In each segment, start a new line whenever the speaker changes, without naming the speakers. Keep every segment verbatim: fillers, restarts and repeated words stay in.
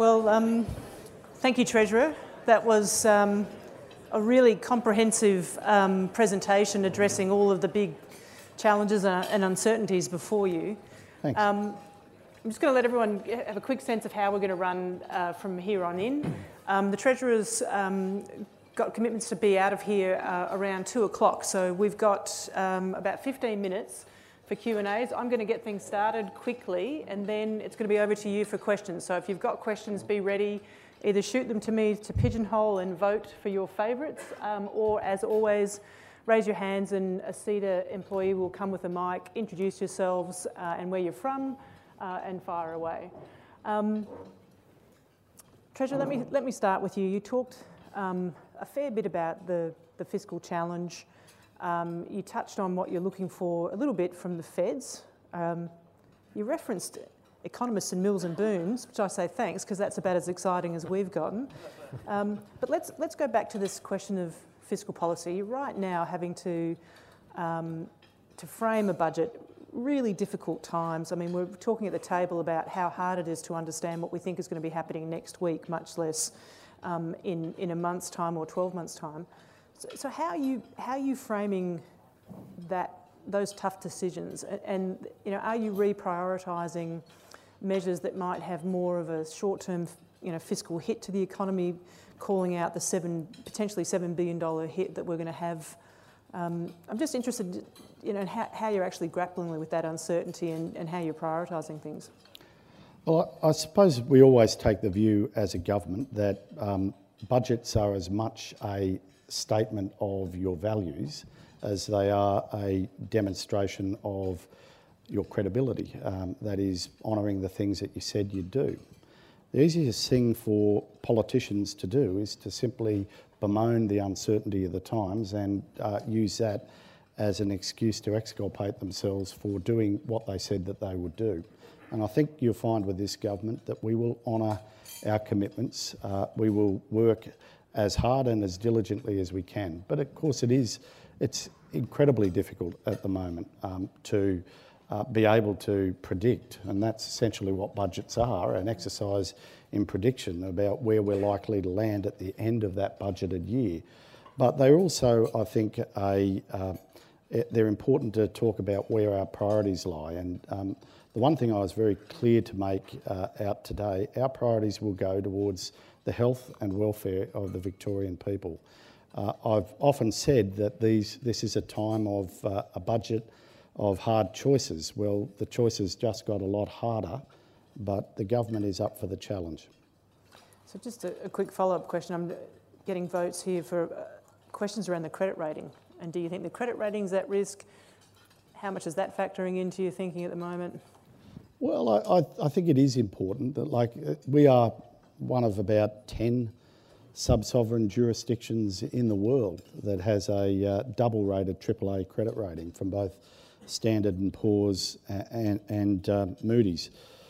Well, um, thank you, Treasurer. That was um, a really comprehensive um, presentation addressing all of the big challenges and uncertainties before you.
Thanks.
Um, I'm just going to let everyone have a quick sense of how we're going to run uh, from here on in. Um, the Treasurer's um, got commitments to be out of here uh, around two o'clock, so we've got um, about fifteen minutes for Q and A's. I'm going to get things started quickly, and then it's going to be over to you for questions. So if you've got questions, be ready. Either shoot them to me to pigeonhole and vote for your favourites, um, or as always, raise your hands and a CEDA employee will come with a mic, introduce yourselves uh, and where you're from, uh, and fire away. Um, Treasurer, let me, let me start with you. You talked um, a fair bit about the, the fiscal challenge. Um, you touched on what you're looking for a little bit from the feds. Um, you referenced economists and Mills and Booms, which I say thanks, because that's about as exciting as we've gotten. Um, but let's, let's go back to this question of fiscal policy. You're right now having to, um, to frame a budget, really difficult times. I mean, we're talking at the table about how hard it is to understand what we think is going to be happening next week, much less um, in, in a month's time or twelve months' time. So, so how are you, how are you framing that, those tough decisions? And, and you know, are you reprioritising measures that might have more of a short-term, you know, fiscal hit to the economy, calling out the seven, potentially seven billion dollars hit that we're going to have? Um, I'm just interested, you know, in how, how you're actually grappling with that uncertainty and, and how you're prioritising things.
Well, I suppose we always take the view as a government that um, budgets are as much a statement of your values as they are a demonstration of your credibility, um, that is honouring the things that you said you'd do. The easiest thing for politicians to do is to simply bemoan the uncertainty of the times and uh, use that as an excuse to exculpate themselves for doing what they said that they would do. And I think you'll find with this government that we will honour our commitments. Uh, we will work as hard and as diligently as we can. But of course it is, it's incredibly difficult at the moment um, to Uh, be able to predict, and that's essentially what budgets are, an exercise in prediction about where we're likely to land at the end of that budgeted year. But they're also, I think, a, uh, they're important to talk about where our priorities lie. And um, the one thing I was very clear to make uh, out today, our priorities will go towards the health and welfare of the Victorian people. Uh, I've often said that these, this is a time of uh, a budget of hard choices. Well, the choices just got a lot harder, but the government is up for the challenge.
So just a, a quick follow-up question. I'm getting votes here for uh, questions around the credit rating. And do you think the credit rating's at risk? How much is that factoring into your thinking at the moment?
Well, I, I, I think it is important that, like, we are one of about ten sub-sovereign jurisdictions in the world that has a uh, double-rated triple A credit rating from both Standard and Poor's and, and uh, Moody's.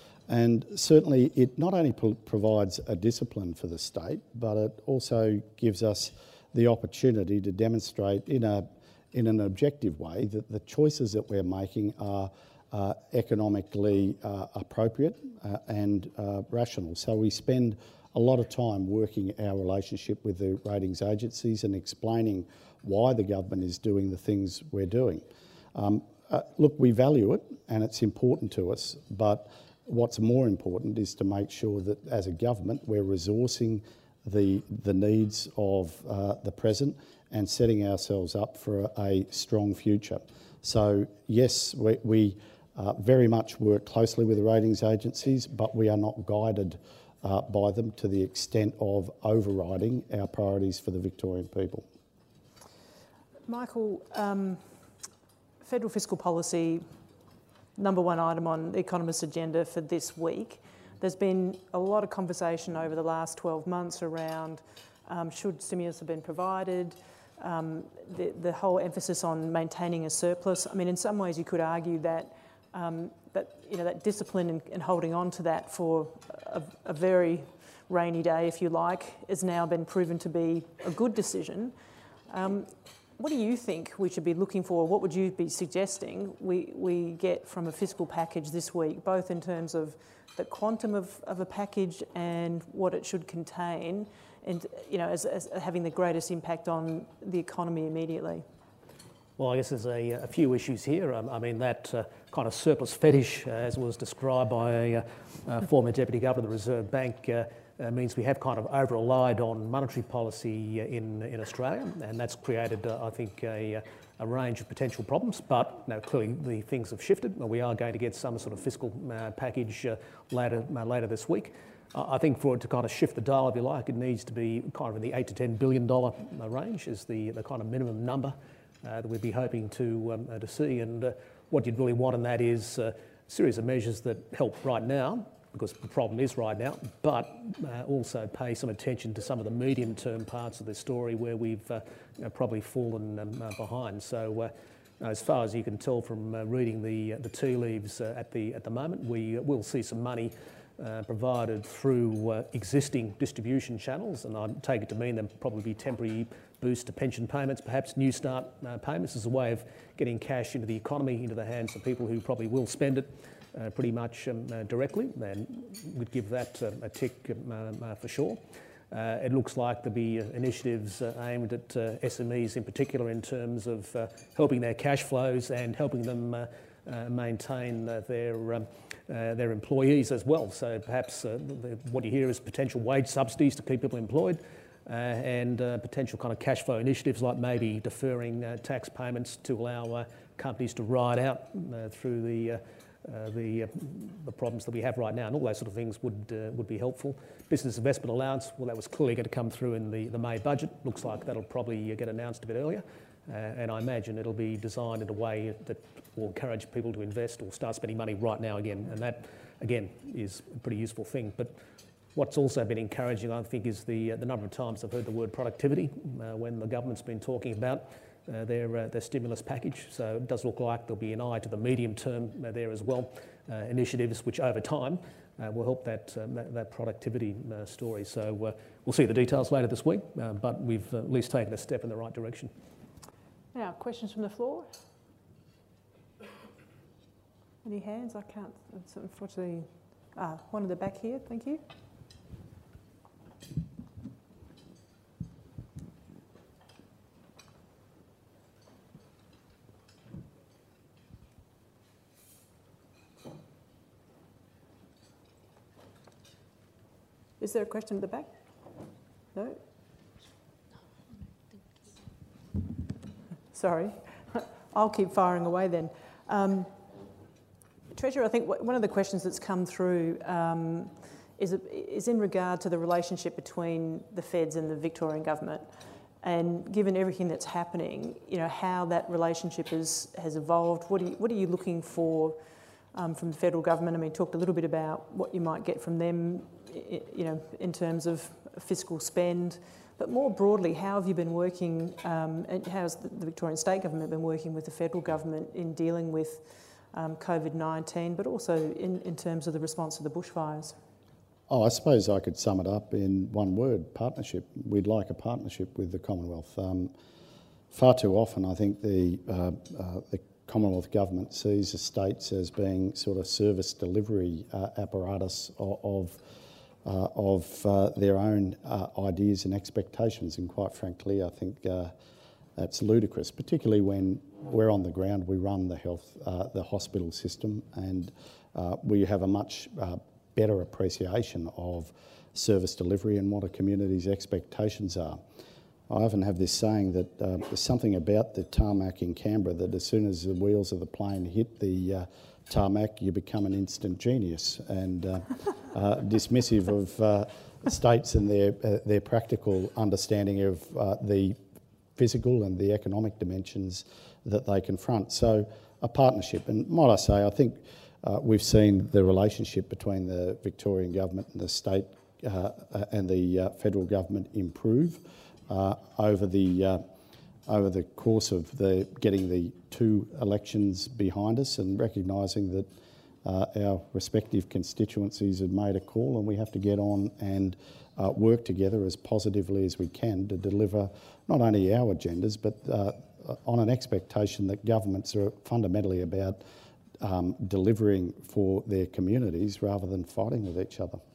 And certainly it not only pro provides a discipline for the state, but it also gives us the opportunity to demonstrate in, a, in an objective way that the choices that we're making are uh, economically uh, appropriate uh, and uh, rational. So we spend a lot of time working our relationship with the ratings agencies and explaining why the government is doing the things we're doing. Um, Uh, look, we value it and it's important to us, but what's more important is to make sure that as a government we're resourcing the, the needs of uh, the present and setting ourselves up for a, a strong future. So yes, we, we uh, very much work closely with the ratings agencies, but we are not guided uh, by them to the extent of overriding our priorities for the Victorian people.
Michael, um federal fiscal policy, number one item on the Economist's agenda for this week. There's been a lot of conversation over the last twelve months around um, should stimulus have been provided, um, the, the whole emphasis on maintaining a surplus. I mean, in some ways you could argue that um, that you know that discipline and, and holding on to that for a, a very rainy day, if you like, has now been proven to be a good decision. Um, what do you think we should be looking for? What would you be suggesting we, we get from a fiscal package this week, both in terms of the quantum of, of a package and what it should contain, and you know, as, as having the greatest impact on the economy immediately?
Well, I guess there's a, a few issues here. Um, I mean, that uh, kind of surplus fetish, uh, as was described by a, a former Deputy Governor of the Reserve Bank, uh, uh, means we have kind of over-relied on monetary policy in, in Australia, and that's created, uh, I think, a, a range of potential problems. But you know, clearly the things have shifted. We are going to get some sort of fiscal uh, package uh, later, uh, later this week. Uh, I think for it to kind of shift the dial, if you like, it needs to be kind of in the eight to ten billion dollar range is the, the kind of minimum number Uh, that we'd be hoping to um, uh, to see, and uh, what you'd really want in that is uh, a series of measures that help right now, because the problem is right now, but uh, also pay some attention to some of the medium-term parts of the story where we've uh, you know, probably fallen um, uh, behind. So, uh, as far as you can tell from uh, reading the uh, the tea leaves uh, at the at the moment, we uh, will see some money Uh, provided through uh, existing distribution channels, and I take it to mean there'll probably be temporary boost to pension payments, perhaps New Start uh, payments as a way of getting cash into the economy, into the hands of people who probably will spend it uh, pretty much um, uh, directly, and we'd give that uh, a tick um, uh, for sure. Uh, it looks like there'll be uh, initiatives uh, aimed at uh, S M Es in particular in terms of uh, helping their cash flows and helping them uh, uh, maintain uh, their um, Uh, their employees as well. So perhaps uh, the, what you hear is potential wage subsidies to keep people employed uh, and uh, potential kind of cash flow initiatives like maybe deferring uh, tax payments to allow uh, companies to ride out uh, through the uh, uh, the, uh, the problems that we have right now, and all those sort of things would uh, would be helpful. Business investment allowance, well, that was clearly going to come through in the, the May budget. Looks like that'll probably get announced a bit earlier. Uh, and I imagine it'll be designed in a way that will encourage people to invest or start spending money right now again. And that, again, is a pretty useful thing. But what's also been encouraging, I think, is the uh, the number of times I've heard the word productivity uh, when the government's been talking about uh, their uh, their stimulus package. So it does look like there'll be an eye to the medium term uh, there as well. Uh, initiatives which over time uh, will help that, um, that, that productivity uh, story. So uh, we'll see the details later this week, uh, but we've at least taken a step in the right direction.
Now, questions from the floor? Any hands? I can't, it's unfortunately, ah, one at the back here, thank you. Is there a question at the back? No? Sorry, I'll keep firing away then. Um, Treasurer, I think one of the questions that's come through um, is, is in regard to the relationship between the Feds and the Victorian government, and given everything that's happening, you know, how that relationship is, has evolved. What are you, what are you looking for um, from the federal government? I mean, talked a little bit about what you might get from them, you know, in terms of fiscal spend. But more broadly, how have you been working, um, and how has the Victorian State Government been working with the federal government in dealing with um, COVID nineteen, but also in, in terms of the response to the bushfires?
Oh, I suppose I could sum it up in one word: partnership. We'd like a partnership with the Commonwealth. Um, far too often, I think the, uh, uh, the Commonwealth Government sees the states as being sort of service delivery uh, apparatus of, of Uh, of uh, their own uh, ideas and expectations, and quite frankly I think uh, that's ludicrous, particularly when we're on the ground, we run the health, uh, the hospital system, and uh, we have a much uh, better appreciation of service delivery and what a community's expectations are. I often have this saying that uh, there's something about the tarmac in Canberra that as soon as the wheels of the plane hit the uh, tarmac, you become an instant genius, and uh, uh, dismissive of uh, states and their uh, their practical understanding of uh, the physical and the economic dimensions that they confront. So a partnership, and might I say, I think uh, we've seen the relationship between the Victorian government and the state uh, and the uh, federal government improve uh, over the uh, over the course of the getting the two elections behind us, and recognising that uh, our respective constituencies have made a call, and we have to get on and uh, work together as positively as we can to deliver not only our agendas, but uh, on an expectation that governments are fundamentally about um, delivering for their communities rather than fighting with each other.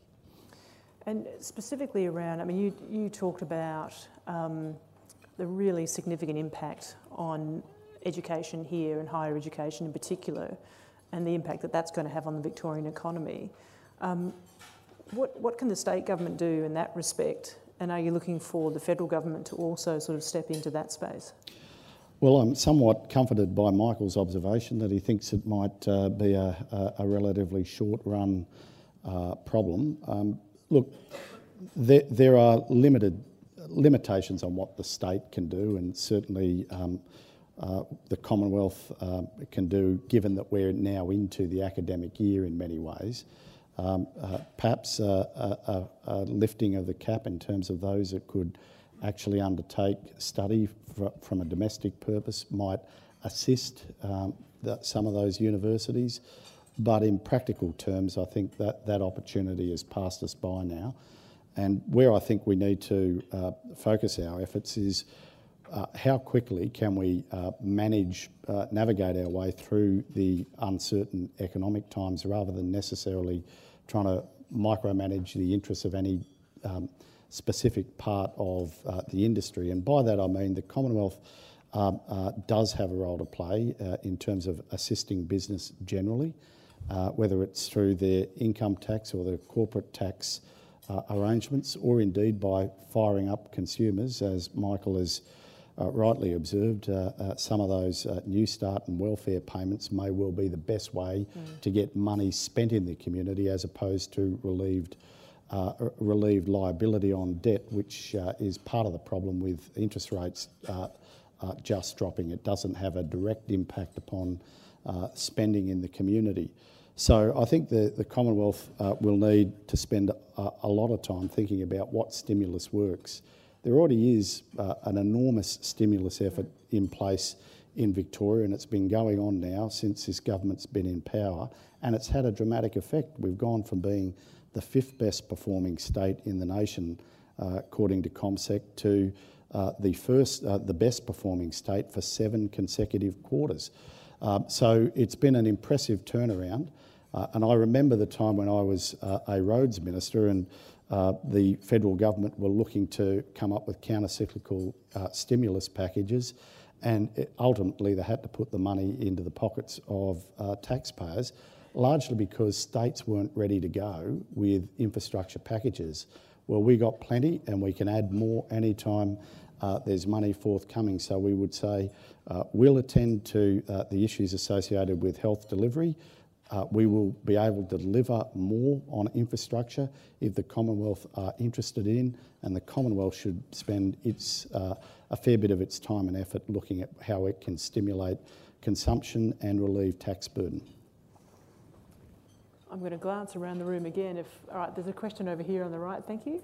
And specifically around, I mean, you, you talked about um, the really significant impact on education here and higher education in particular, and the impact that that's going to have on the Victorian economy. Um, what, what can the state government do in that respect? And are you looking for the federal government to also sort of step into that space?
Well, I'm somewhat comforted by Michael's observation that he thinks it might uh, be a, a, a relatively short-run uh, problem. Um, look, there, there are limited limitations on what the state can do, and certainly um, uh, the Commonwealth uh, can do, given that we're now into the academic year in many ways. Um, uh, perhaps uh, a, a, a lifting of the cap in terms of those that could actually undertake study for, from a domestic purpose might assist um, the, some of those universities. But in practical terms, I think that that opportunity has passed us by now. And where I think we need to uh, focus our efforts is uh, how quickly can we uh, manage, uh, navigate our way through the uncertain economic times rather than necessarily trying to micromanage the interests of any um, specific part of uh, the industry. And by that I mean the Commonwealth um, uh, does have a role to play uh, in terms of assisting business generally, uh, whether it's through their income tax or their corporate tax uh, arrangements, or indeed by firing up consumers, as Michael has uh, rightly observed. Uh, uh, some of those uh, New Start and welfare payments may well be the best way mm. to get money spent in the community as opposed to relieved Uh, relieved liability on debt, which uh, is part of the problem with interest rates uh, uh, just dropping. It doesn't have a direct impact upon uh, spending in the community. So I think the, the Commonwealth uh, will need to spend a, a lot of time thinking about what stimulus works. There already is uh, an enormous stimulus effort in place in Victoria, and it's been going on now since this government's been in power, and it's had a dramatic effect. We've gone from being the fifth best performing state in the nation, uh, according to CommSec, to uh, the first, uh, the best performing state for seven consecutive quarters. Uh, so it's been an impressive turnaround. Uh, and I remember the time when I was uh, a roads minister and uh, the federal government were looking to come up with counter-cyclical uh, stimulus packages, and it, ultimately they had to put the money into the pockets of uh, taxpayers, largely because states weren't ready to go with infrastructure packages. Well, we got plenty, and we can add more anytime uh, there's money forthcoming. So we would say uh, we'll attend to uh, the issues associated with health delivery. Uh, we will be able to deliver more on infrastructure if the Commonwealth are interested in, and the Commonwealth should spend its uh, a fair bit of its time and effort looking at how it can stimulate consumption and relieve tax burden.
I'm going to glance around the room again. If all right, there's a question over here on the right. Thank you.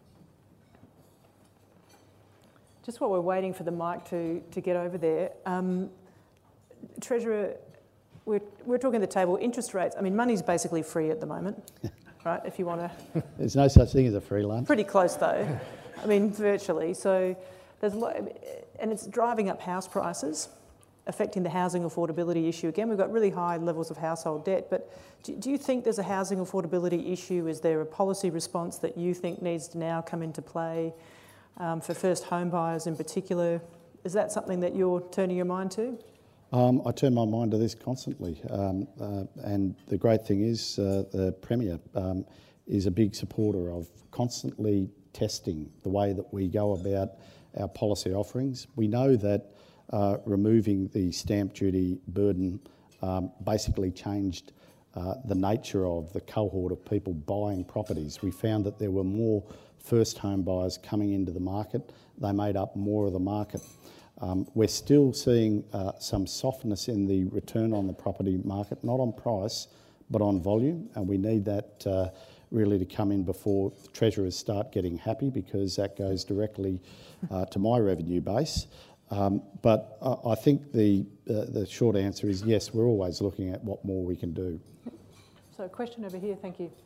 Just while we're waiting for the mic to, to get over there, um, Treasurer, we're, we're talking at the table, interest rates. I mean, money's basically free at the moment, right, if you want to...
There's no such thing as a free lunch.
Pretty close, though. I mean, virtually. So there's a lot, and it's driving up house prices, affecting the housing affordability issue. Again, we've got really high levels of household debt, but do, do you think there's a housing affordability issue? Is there a policy response that you think needs to now come into play um, for first home buyers in particular? Is that something that you're turning your mind to?
Um, I turn my mind to this constantly, um, uh, and the great thing is uh, the Premier um, is a big supporter of constantly testing the way that we go about our policy offerings. We know that Uh, removing the stamp duty burden um, basically changed uh, the nature of the cohort of people buying properties. We found that there were more first home buyers coming into the market. They made up more of the market. Um, we're still seeing uh, some softness in the return on the property market, not on price, but on volume, and we need that uh, really to come in before treasurers start getting happy, because that goes directly uh, to my revenue base. Um, but I, I think the uh, the short answer is yes, we're always looking at what more we can do.
So a question over here, thank you.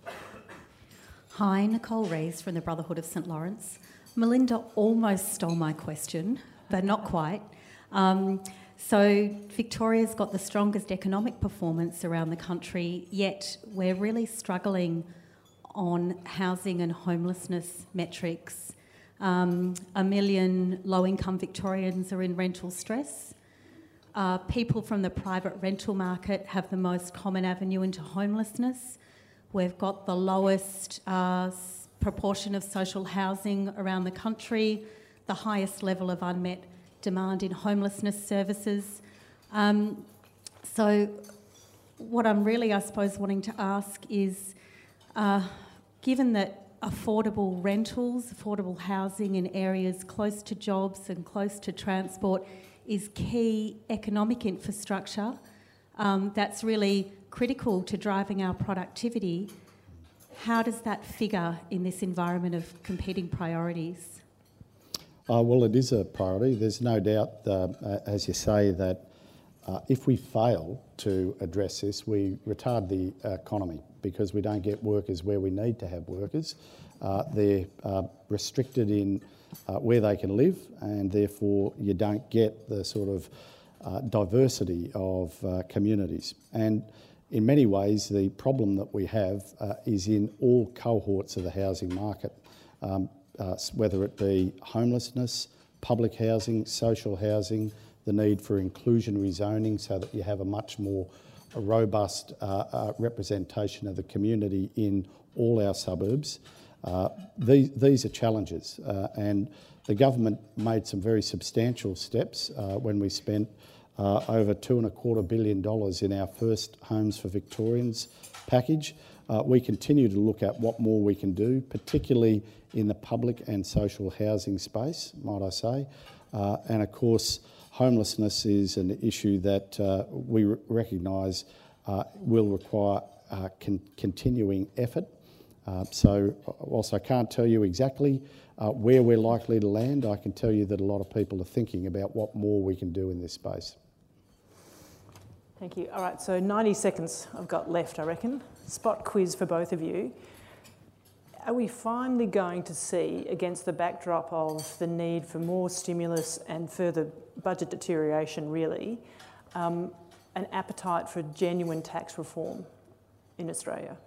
Hi, Nicole Rees from the Brotherhood of St Lawrence. Melinda almost stole my question, but not quite. Um, so Victoria's got the strongest economic performance around the country, yet we're really struggling on housing and homelessness metrics. Um, a million low-income Victorians are in rental stress. Uh, people from the private rental market have the most common avenue into homelessness. We've got the lowest uh, proportion of social housing around the country, the highest level of unmet demand in homelessness services. Um, so what I'm really, I suppose, wanting to ask is, uh, given that affordable rentals, affordable housing in areas close to jobs and close to transport is key economic infrastructure, um, that's really critical to driving our productivity. How does that figure in this environment of competing priorities?
Uh, well, it is a priority. There's no doubt, uh, as you say, that uh, if we fail to address this, we retard the economy because we don't get workers where we need to have workers. Uh, they're uh, restricted in uh, where they can live, and therefore you don't get the sort of uh, diversity of uh, communities. And in many ways, the problem that we have uh, is in all cohorts of the housing market, um, uh, whether it be homelessness, public housing, social housing, the need for inclusionary zoning so that you have a much more a robust uh, uh, representation of the community in all our suburbs. Uh, these, these are challenges, uh, and the government made some very substantial steps uh, when we spent uh, over two and a quarter billion dollars in our first Homes for Victorians package. Uh, we continue to look at what more we can do, particularly in the public and social housing space, might I say. Uh, and of course, homelessness is an issue that uh, we r- recognise uh, will require uh, con- continuing effort. Uh, so whilst I can't tell you exactly uh, where we're likely to land, I can tell you that a lot of people are thinking about what more we can do in this space.
Thank you. All right, so ninety seconds I've got left, I reckon. Spot quiz for both of you. Are we finally going to see, against the backdrop of the need for more stimulus and further budget deterioration really, um, an appetite for genuine tax reform in Australia?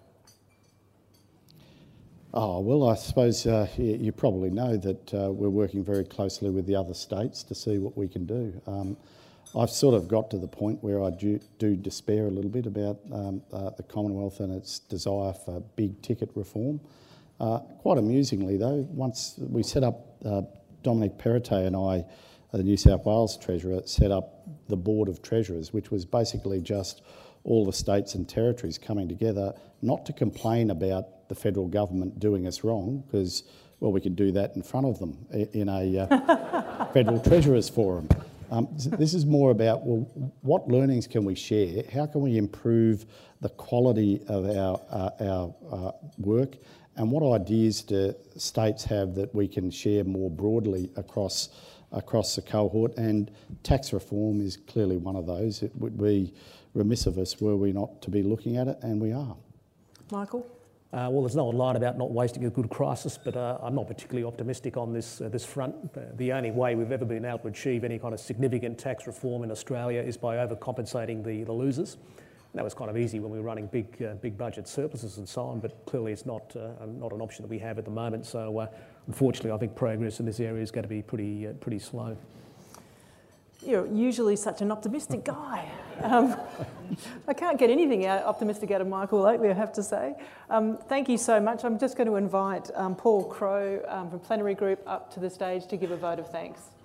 Oh, well, I suppose uh, you, you probably know that uh, we're working very closely with the other states to see what we can do. Um, I've sort of got to the point where I do, do despair a little bit about um, uh, the Commonwealth and its desire for big ticket reform. Uh, quite amusingly though, once we set up, uh, Dominic Perrottet and I, the New South Wales Treasurer, set up the Board of Treasurers, which was basically just all the states and territories coming together, not to complain about the federal government doing us wrong, because, well, we could do that in front of them in a uh, Federal Treasurers Forum. Um, this is more about, well, what learnings can we share? How can we improve the quality of our, uh, our uh, work? And what ideas do states have that we can share more broadly across across the cohort? And tax reform is clearly one of those. It would be remiss of us were we not to be looking at it, and we are.
Michael?
Uh, well, there's no line about not wasting a good crisis, but uh, I'm not particularly optimistic on this uh, this front. Uh, the only way we've ever been able to achieve any kind of significant tax reform in Australia is by overcompensating the, the losers. And that was kind of easy when we were running big uh, big budget surpluses and so on, but clearly it's not uh, not an option that we have at the moment. So uh, unfortunately, I think progress in this area is going to be pretty uh, pretty slow.
You're usually such an optimistic guy. Um, I can't get anything out, optimistic out of Michael lately, I have to say. Um, thank you so much. I'm just going to invite um, Paul Crowe um, from Plenary Group up to the stage to give a vote of thanks.